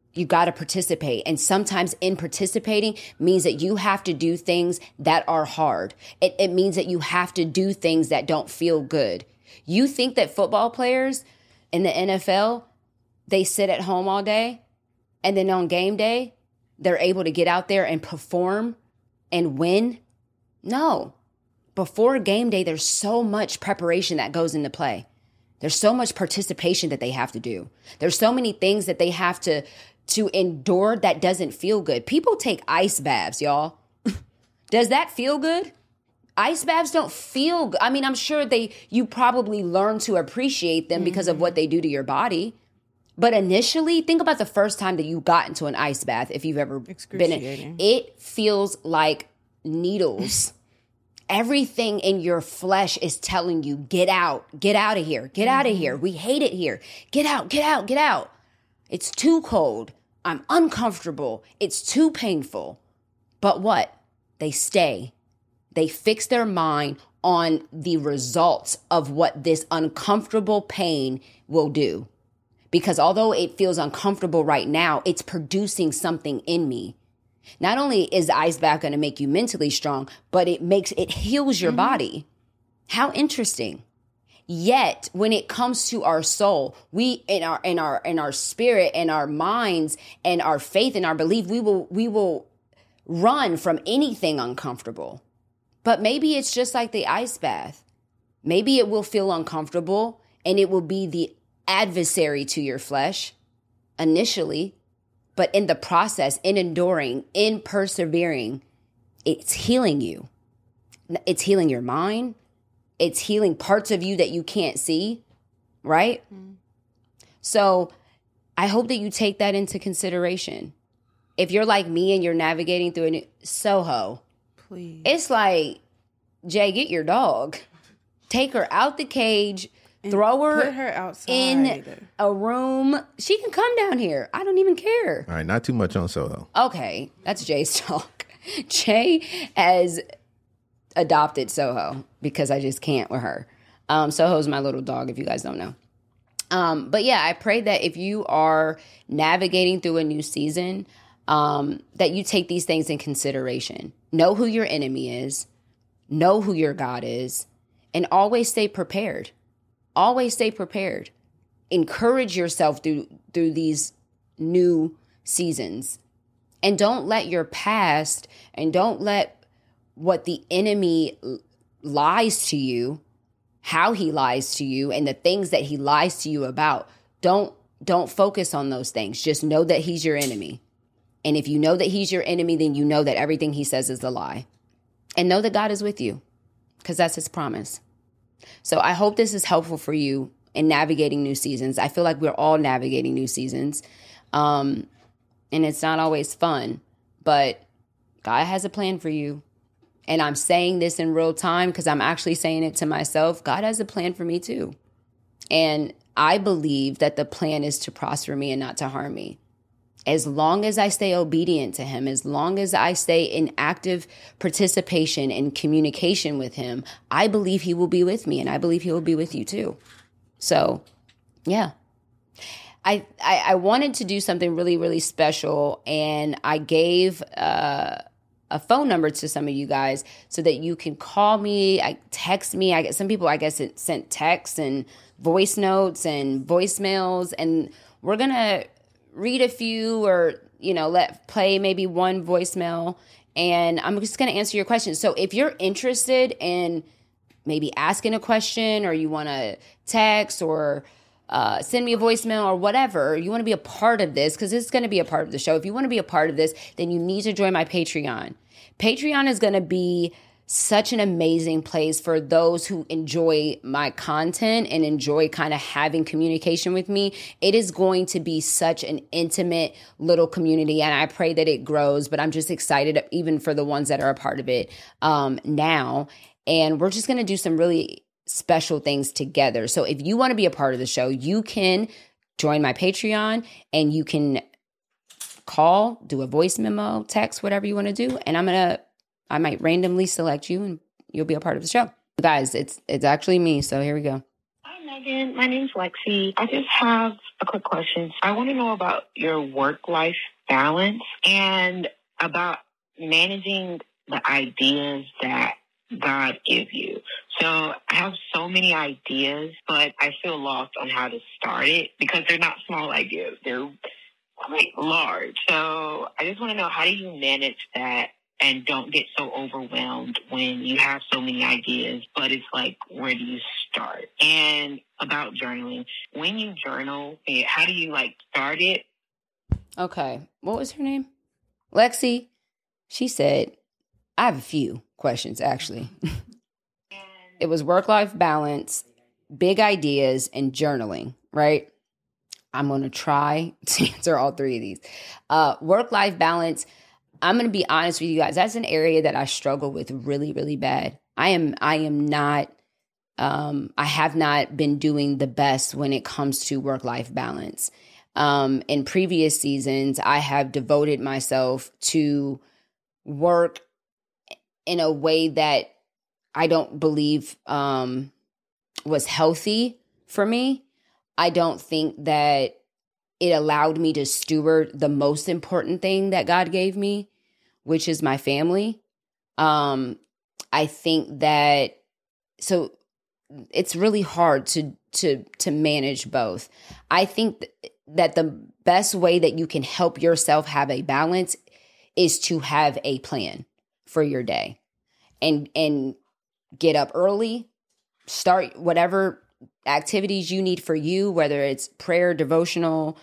And sometimes in participating means that you have to do things that are hard. It means that you have to do things that don't feel good. You think that football players in the NFL, they sit at home all day and then on game day, they're able to get out there and perform and win? No. Before game day, there's so much preparation that goes into play. There's so much participation that they have to do. There's so many things that they have to endure that doesn't feel good. People take ice baths, y'all. Does that feel good? Ice baths don't feel good. I mean, I'm sure you probably learn to appreciate them because of what they do to your body. But initially, think about the first time that you got into an ice bath, if you've ever been in. It feels like needles. Everything in your flesh is telling you, get out of here, get out of here. We hate it here. Get out. It's too cold. I'm uncomfortable. It's too painful. But what? They stay. They fix their mind on the results of what this uncomfortable pain will do. Because although it feels uncomfortable right now, it's producing something in me. Not only is the ice bath going to make you mentally strong, but it heals your body. How interesting. Yet, when it comes to our soul, we in our spirit and our minds and our faith and our belief, we will run from anything uncomfortable. But maybe it's just like the ice bath. Maybe it will feel uncomfortable and it will be the adversary to your flesh initially, but in the process, in enduring, in persevering, it's healing you. It's healing your mind. It's healing parts of you that you can't see, right? So I hope that you take that into consideration. If you're like me and you're navigating through a new Soho, please. It's like, Jay, get your dog. Take her out the cage. And throw her, put her outside in a room. She can come down here. I don't even care. All right, not too much on Soho. Okay, that's Jay's talk. Jay has adopted Soho because I just can't with her. Soho's my little dog, if you guys don't know. But yeah, I pray that if you are navigating through a new season, that you take these things in consideration. Know who your enemy is. Know who your God is. And always stay prepared. Always stay prepared. Encourage yourself through these new seasons. And don't let your past and don't let what the enemy lies to you, how he lies to you, and the things that he lies to you about. Don't focus on those things. Just know that he's your enemy. And if you know that he's your enemy, then you know that everything he says is a lie. And know that God is with you, because that's his promise. So I hope this is helpful for you in navigating new seasons. I feel like we're all navigating new seasons. And it's not always fun, but God has a plan for you. And I'm saying this in real time because I'm actually saying it to myself. God has a plan for me too. And I believe that the plan is to prosper me and not to harm me. As long as I stay obedient to him, as long as I stay in active participation and communication with him, I believe he will be with me, and I believe he will be with you too. So, yeah. I wanted to do something really, really special, and I gave a phone number to some of you guys so that you can call me, text me. Some people, I guess, it sent texts and voice notes and voicemails, and we're going to read a few or, let play maybe one voicemail, and I'm just going to answer your questions. So if you're interested in maybe asking a question, or you want to text or send me a voicemail or whatever, you want to be a part of this, because this is going to be a part of the show. If you want to be a part of this, then you need to join my Patreon. Patreon is going to be such an amazing place for those who enjoy my content and enjoy kind of having communication with me. It is going to be such an intimate little community, and I pray that it grows, but I'm just excited even for the ones that are a part of it now. And we're just going to do some really special things together. So if you want to be a part of the show, you can join my Patreon, and you can call, do a voice memo, text, whatever you want to do. And I might randomly select you, and you'll be a part of the show. Guys, it's actually me. So here we go. Hi, Megan. My name's Lexi. I just have a quick question. I want to know about your work-life balance and about managing the ideas that God gives you. So I have so many ideas, but I feel lost on how to start it because they're not small ideas. They're quite large. So I just want to know, how do you manage that and don't get so overwhelmed when you have so many ideas, but it's like, where do you start? And about journaling, when you journal, how do you start it? Okay. What was her name? Lexi. She said, I have a few questions, actually. It was work-life balance, big ideas, and journaling, right? I'm going to try to answer all three of these. Work-life balance, I'm going to be honest with you guys. That's an area that I struggle with really, really bad. I have not been doing the best when it comes to work-life balance. In previous seasons, I have devoted myself to work in a way that I don't believe was healthy for me. I don't think that it allowed me to steward the most important thing that God gave me, which is my family. I think that, so it's really hard to manage both. I think that the best way that you can help yourself have a balance is to have a plan for your day, and get up early, start whatever activities you need for you, whether it's prayer, devotional,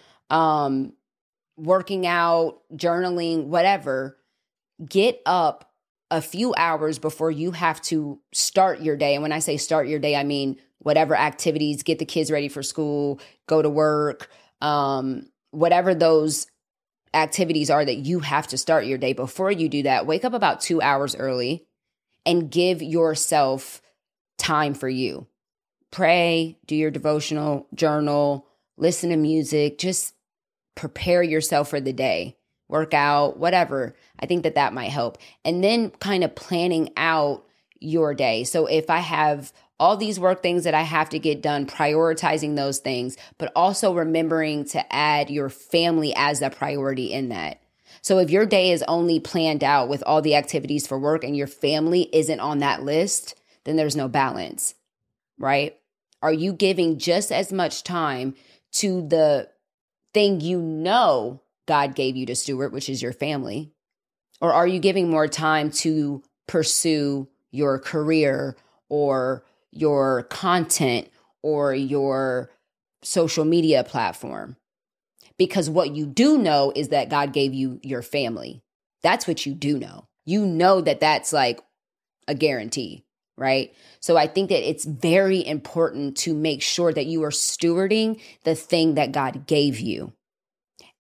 working out, journaling, whatever. Get up a few hours before you have to start your day. And when I say start your day, I mean whatever activities, get the kids ready for school, go to work, whatever those activities are that you have to start your day. Before you do that, wake up about 2 hours early and give yourself time for you. Pray, do your devotional, journal, listen to music, just prepare yourself for the day, work out, whatever. I think that might help. And then kind of planning out your day. So if I have all these work things that I have to get done, prioritizing those things, but also remembering to add your family as a priority in that. So if your day is only planned out with all the activities for work and your family isn't on that list, then there's no balance, right? Are you giving just as much time to the thing God gave you to steward, which is your family? Or are you giving more time to pursue your career or your content or your social media platform? Because what you do know is that God gave you your family. That's what you do know. You know that that's like a guarantee, right? So I think that it's very important to make sure that you are stewarding the thing that God gave you.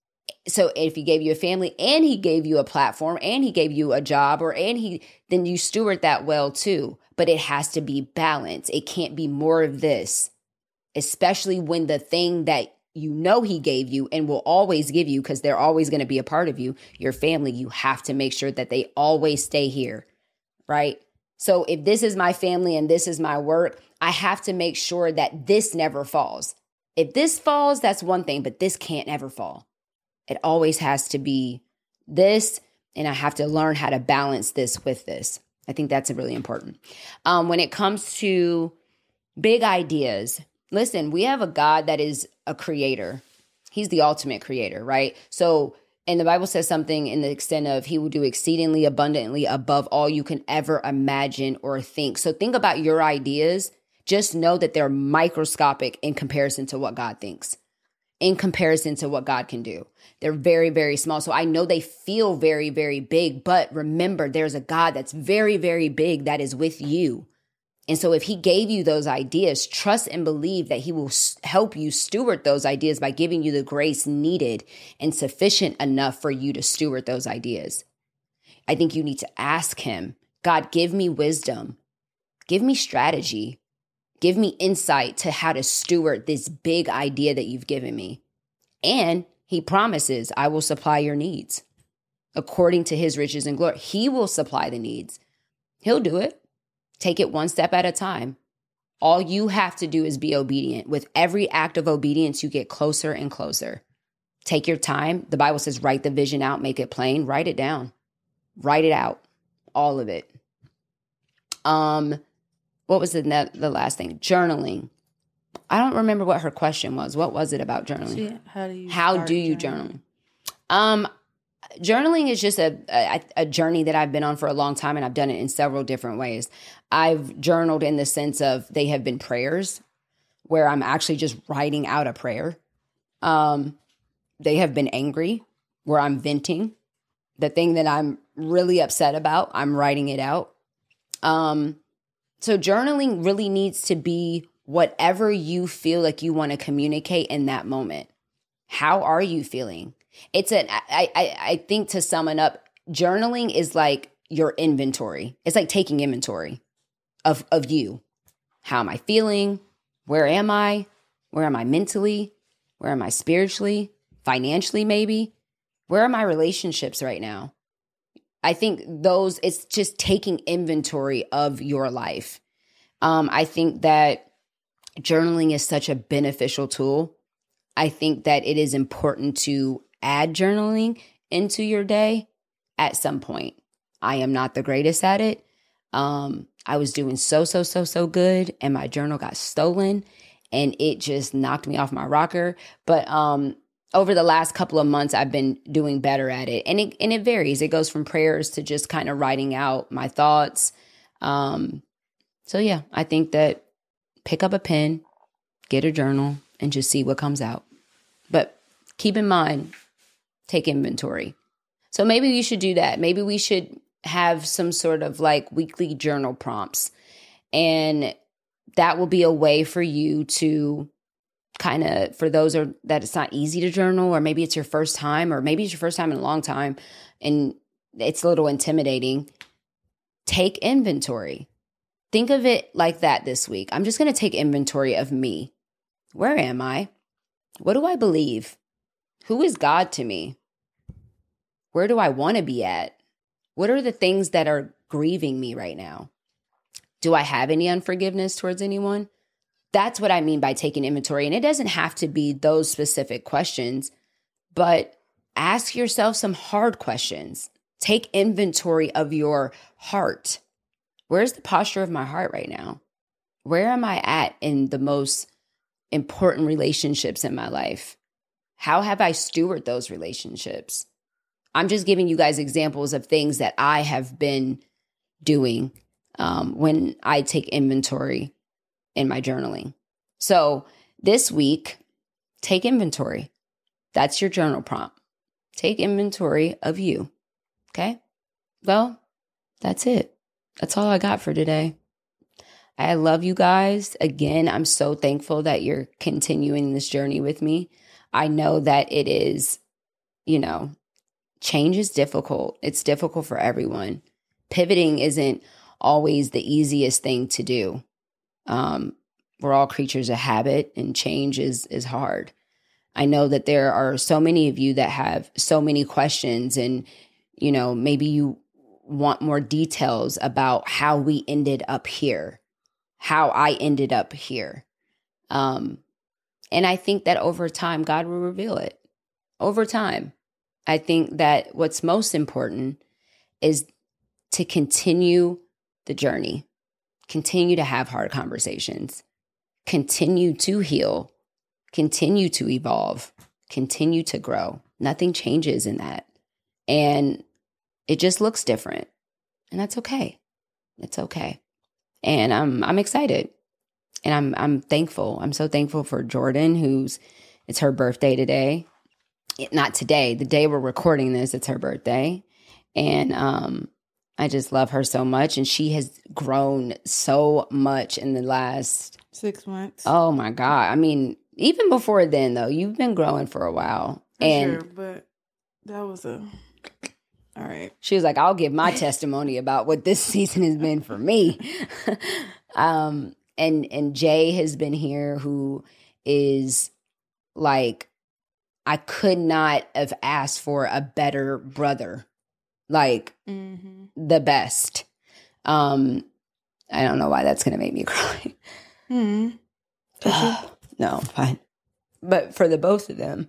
So if he gave you a family and he gave you a platform and he gave you a job then you steward that well too. But it has to be balanced. It can't be more of this, especially when the thing that you know he gave you and will always give you, because they're always going to be a part of you, your family, you have to make sure that they always stay here, right? So if this is my family and this is my work, I have to make sure that this never falls. If this falls, that's one thing, but this can't ever fall. It always has to be this, and I have to learn how to balance this with this. I think that's really important. When it comes to big ideas, listen, we have a God that is a creator. He's the ultimate creator, right? So, and the Bible says something in the extent of he will do exceedingly abundantly above all you can ever imagine or think. So think about your ideas. Just know that they're microscopic in comparison to what God thinks, in comparison to what God can do. They're very, very small. So I know they feel very, very big, but remember, there's a God that's very, very big that is with you. And so if he gave you those ideas, trust and believe that he will help you steward those ideas by giving you the grace needed and sufficient enough for you to steward those ideas. I think you need to ask him, God, give me wisdom, give me strategy, give me insight to how to steward this big idea that you've given me. And he promises, I will supply your needs according to his riches and glory. He will supply the needs. He'll do it. Take it one step at a time. All you have to do is be obedient. With every act of obedience, you get closer and closer. Take your time. The Bible says, write the vision out, make it plain, write it down, write it out, all of it. What was the last thing? Journaling. I don't remember what her question was. What was it about journaling? How do you journal? Journaling is just a journey that I've been on for a long time, and I've done it in several different ways. I've journaled in the sense of they have been prayers where I'm actually just writing out a prayer. They have been angry where I'm venting. The thing that I'm really upset about, I'm writing it out. So journaling really needs to be whatever you feel like you want to communicate in that moment. How are you feeling? I think to sum it up, journaling is like your inventory. It's like taking inventory of you. How am I feeling? Where am I? Where am I mentally? Where am I spiritually? Financially, maybe? Where are my relationships right now? I think it's just taking inventory of your life. I think that journaling is such a beneficial tool. I think that it is important to add journaling into your day at some point. I am not the greatest at it. I was doing so good, and my journal got stolen, and it just knocked me off my rocker. But over the last couple of months, I've been doing better at it, and it varies. It goes from prayers to just kind of writing out my thoughts. So yeah, I think that pick up a pen, get a journal, and just see what comes out. But keep in mind, take inventory. So maybe you should do that. Maybe we should have some sort of like weekly journal prompts. And that will be a way for you to kind of, for those that it's not easy to journal, or maybe it's your first time, or maybe it's your first time in a long time and it's a little intimidating. Take inventory. Think of it like that this week. I'm just going to take inventory of me. Where am I? What do I believe? Who is God to me? Where do I want to be at? What are the things that are grieving me right now? Do I have any unforgiveness towards anyone? That's what I mean by taking inventory. And it doesn't have to be those specific questions, but ask yourself some hard questions. Take inventory of your heart. Where's the posture of my heart right now? Where am I at in the most important relationships in my life? How have I stewarded those relationships? I'm just giving you guys examples of things that I have been doing when I take inventory in my journaling. So this week, take inventory. That's your journal prompt. Take inventory of you. Okay? Well, that's it. That's all I got for today. I love you guys. Again, I'm so thankful that you're continuing this journey with me. I know that it is change is difficult. It's difficult for everyone. Pivoting isn't always the easiest thing to do. We're all creatures of habit, and change is hard. I know that there are so many of you that have so many questions, and, maybe you want more details about how we ended up here, how I ended up here. And I think that over time, God will reveal it. Over time. I think that what's most important is to continue the journey, continue to have hard conversations, continue to heal, continue to evolve, continue to grow. Nothing changes in that. And it just looks different. And that's okay. It's okay. And I'm excited. And I'm thankful. I'm so thankful for Jordan, it's her birthday today. Not today, the day we're recording this, it's her birthday. And I just love her so much. And she has grown so much in the last 6 months. Oh my God. I mean, even before then though, you've been growing for a while. Sure, but that was all right. She was like, I'll give my testimony about what this season has been for me. And Jay has been here, who is like, I could not have asked for a better brother, like the best. I don't know why that's going to make me cry. No, fine. But for the both of them,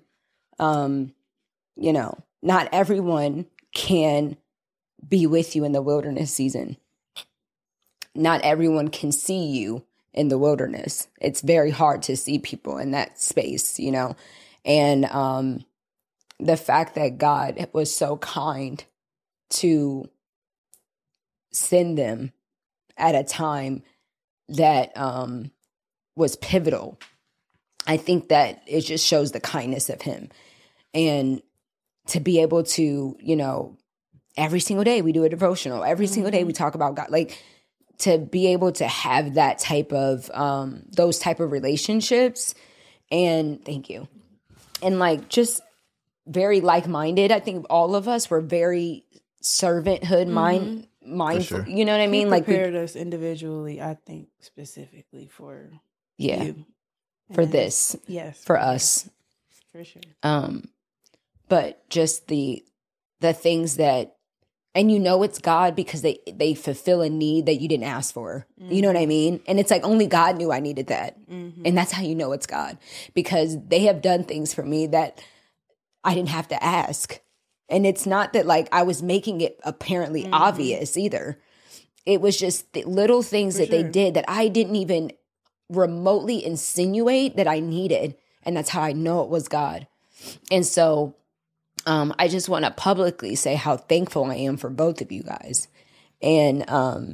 not everyone can be with you in the wilderness season. Not everyone can see you in the wilderness. It's very hard to see people in that space, And the fact that God was so kind to send them at a time that was pivotal, I think that it just shows the kindness of him. And to be able to, every single day we do a devotional. Every single day we talk about God. Like, to be able to have that type of, those type of relationships. And thank you. And like, just very like-minded. I think all of us were very servanthood mindful. Sure. You know what I mean? He prepared us individually, I think, specifically for you. For this. Yes. For us. For sure. But just the things that, and it's God because they fulfill a need that you didn't ask for. You know what I mean? And it's like, only God knew I needed that. And that's how you know it's God. Because they have done things for me that I didn't have to ask. And it's not that like I was making it apparently obvious either. It was just the little things that they did that I didn't even remotely insinuate that I needed. And that's how I know it was God. And so I just want to publicly say how thankful I am for both of you guys. And,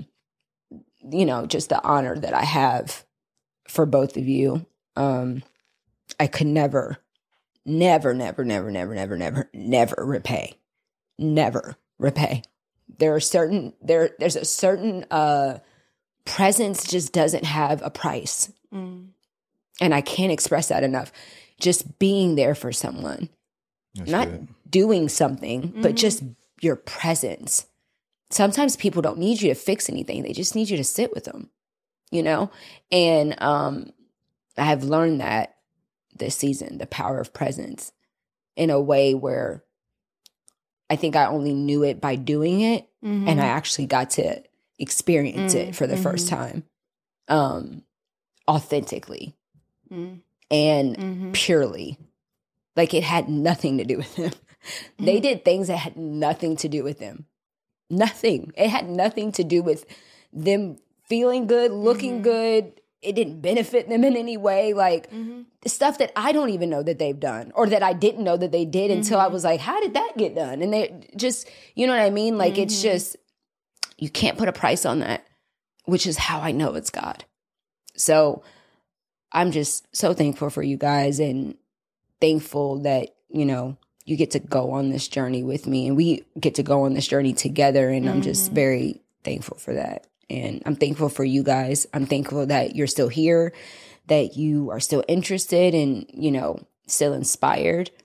just the honor that I have for both of you. I could never repay. Never repay. There's a certain presence just doesn't have a price. And I can't express that enough. Just being there for someone. That's not good. Doing something, but just your presence. Sometimes people don't need you to fix anything. They just need you to sit with them, And I have learned that this season, the power of presence, in a way where I think I only knew it by doing it. And I actually got to experience it for the first time, authentically and purely. Like, it had nothing to do with them. They did things that had nothing to do with them. Nothing. It had nothing to do with them feeling good, looking good. It didn't benefit them in any way. Like, stuff that I don't even know that they've done, or that I didn't know that they did until I was like, how did that get done? And they just, you know what I mean? Like, it's just, you can't put a price on that, which is how I know it's God. So I'm just so thankful for you guys, and thankful that, you get to go on this journey with me, and we get to go on this journey together. And I'm just very thankful for that. And I'm thankful for you guys. I'm thankful that you're still here, that you are still interested and, still inspired.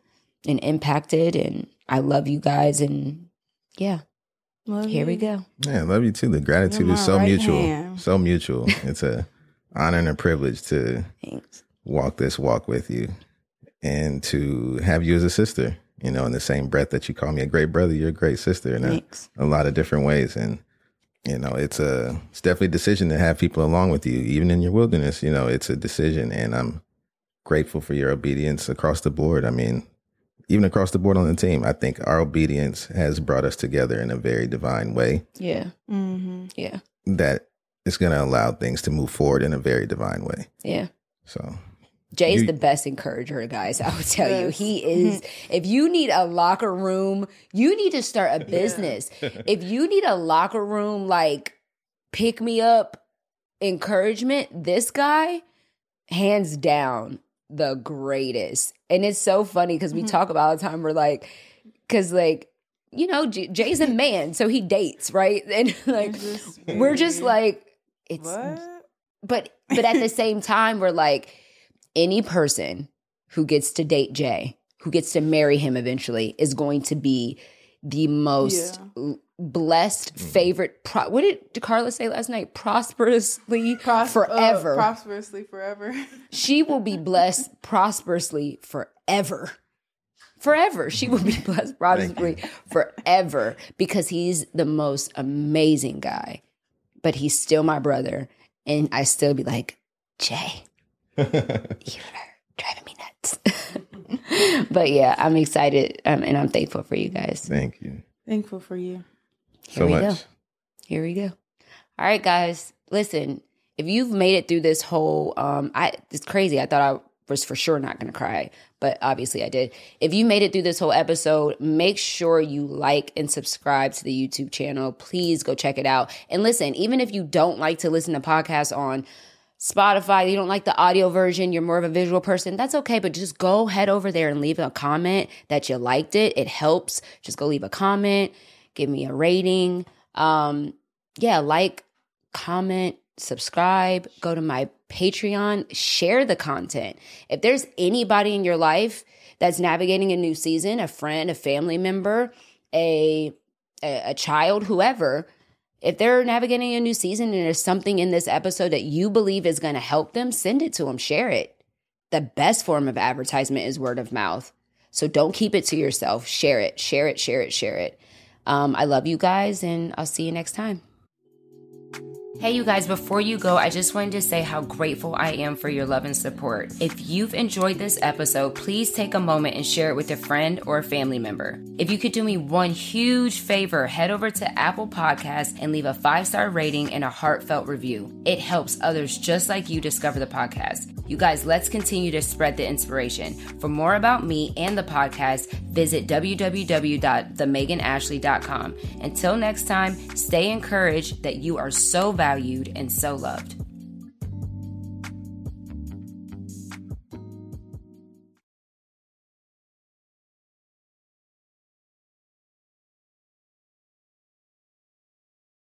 and impacted. And I love you guys. And yeah, here we go. Yeah, I love you too. The gratitude is so mutual. So mutual. It's a honor and a privilege to walk this walk with you and to have you as a sister, you know, in the same breath that you call me a great brother, you're a great sister in a lot of different ways. And, you know, it's definitely a decision to have people along with you, even in your wilderness. You know, it's a decision, and I'm grateful for your obedience across the board. I mean, even across the board on the team, I think our obedience has brought us together in a very divine way. Yeah. Mm-hmm. Yeah. That is going to allow things to move forward in a very divine way. Yeah. So Jay's the best encourager, guys. I would tell you, he is. If you need a locker room, you need to start a business. If you need a locker room, like pick me up encouragement, this guy, hands down, the greatest. And it's so funny because we talk about all the time. We're like, because like, you know, Jay's a man, so he dates, right? And like, we're just like, it's, but at the same time, we're like, any person who gets to date Jay, who gets to marry him eventually, is going to be the most blessed, favorite. What did Carla say last night? Prosperously forever. Prosperously forever. She will be blessed prosperously forever. Forever. She will be blessed prosperously forever because he's the most amazing guy. But he's still my brother. And I still be like, Jay, you're driving me nuts. But yeah, I'm excited and I'm thankful for you guys. Thank you. Thankful for you. So much. Here we go. All right, guys. Listen, if you've made it through this whole, it's crazy. I thought I was for sure not going to cry, but obviously I did. If you made it through this whole episode, make sure you like and subscribe to the YouTube channel. Please go check it out. And listen, even if you don't like to listen to podcasts on Spotify, you don't like the audio version, you're more of a visual person, that's okay. But just go head over there and leave a comment that you liked it. It helps. Just go leave a comment, give me a rating. Like, comment, subscribe, go to my Patreon, share the content. If there's anybody in your life that's navigating a new season, a friend, a family member, a child, whoever, if they're navigating a new season and there's something in this episode that you believe is going to help them, send it to them, share it. The best form of advertisement is word of mouth. So don't keep it to yourself. Share it, share it, share it, share it. I love you guys, and I'll see you next time. Hey, you guys, before you go, I just wanted to say how grateful I am for your love and support. If you've enjoyed this episode, please take a moment and share it with a friend or a family member. If you could do me one huge favor, head over to Apple Podcasts and leave a 5-star rating and a heartfelt review. It helps others just like you discover the podcast. You guys, let's continue to spread the inspiration. For more about me and the podcast, visit www.themeganashley.com. Until next time, stay encouraged that you are so valued and so loved.